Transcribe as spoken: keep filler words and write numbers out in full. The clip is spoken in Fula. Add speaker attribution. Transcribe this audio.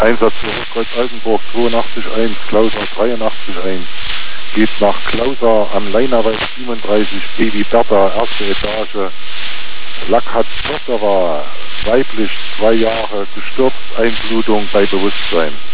Speaker 1: Einsatz für Kreuz Altenburg zweiundachtzig eins, Klauser dreiundachtzig eins. Geht nach Klauser am Leinerwald siebenunddreißig, Baby Bertha, erste Etage. Lackhat Tochter war weiblich, zwei Jahre, gestürzt, Einblutung bei Bewusstsein.